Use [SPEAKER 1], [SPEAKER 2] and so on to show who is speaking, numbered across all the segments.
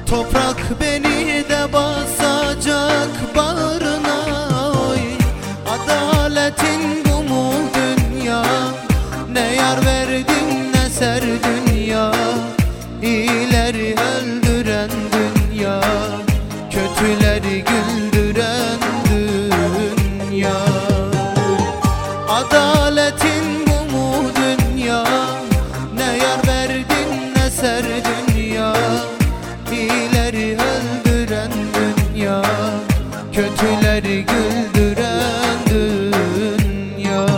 [SPEAKER 1] Toprak beni de basacak bağrına, oy. Adaletin bu mu dünya? Ne yar verdin ne ser dünya. İyileri öldüren dünya, kötüleri güldüren dünya. Adaletin bu mu dünya? Ne yar verdin ne ser dünya. İyileri öldüren dünya, kötüleri güldüren dünya.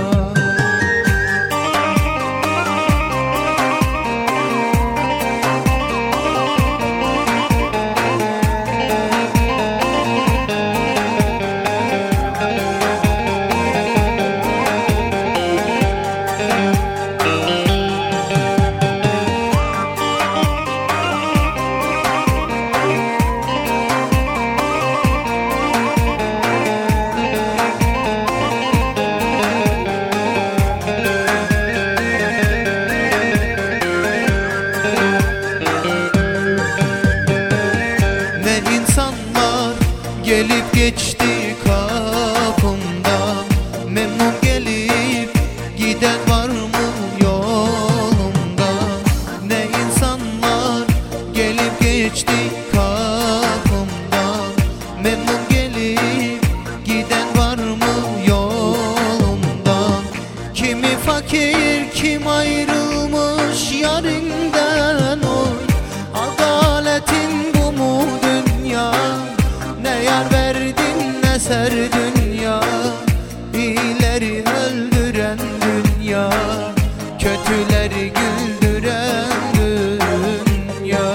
[SPEAKER 1] Gelip geçti kapımdan, memnun gelip giden var mı yolumda? Ne insanlar gelip geçti kapımdan, memnun gelip giden var mı yolumdan? Kimi fakir, kim ayrılmış yarinden, oy. Adaletin bu mu dünya? Ne yar verdin ne ser dünya. İyileri öldüren dünya, kötüleri güldüren dünya.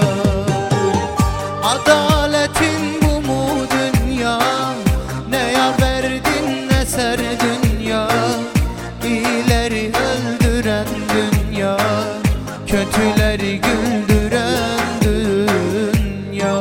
[SPEAKER 1] Adaletin bu mu dünya? Ne yar verdin ne ser dünya. İyileri öldüren dünya, kötüleri güldüren dünya.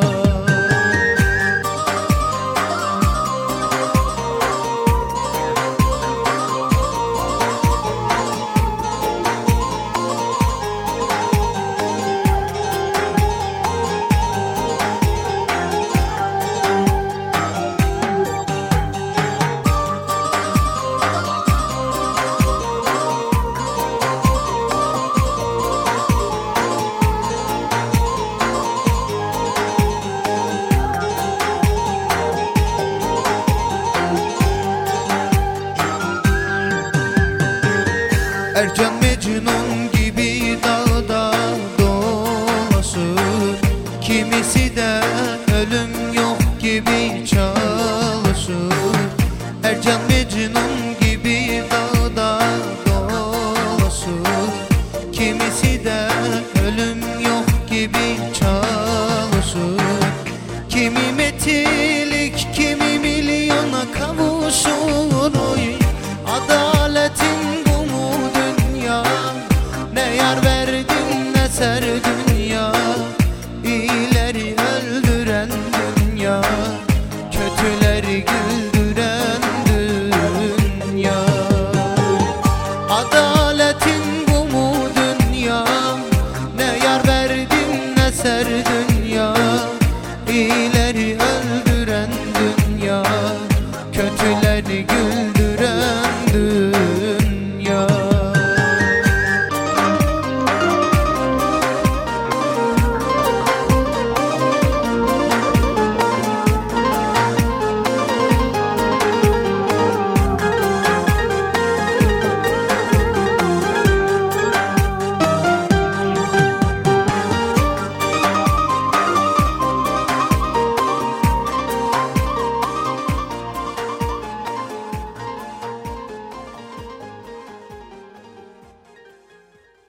[SPEAKER 1] Ercan Mecnun gibi dağda dolaşır, kimisi de ölüm yok gibi çalışır. Ercan Mecnun gibi dağda dolaşır, kimisi de ölüm yok gibi çalışır. Kimi metrelik, kimi milyona kavuşur, oy. Adaletin bu mu dünya? Ne yar verdin ne ser dünya. İyileri öldüren dünya, kötüleri güldüren dünya. Adaletin bu mu dünya? Ne yar verdin ne ser dünya. İyileri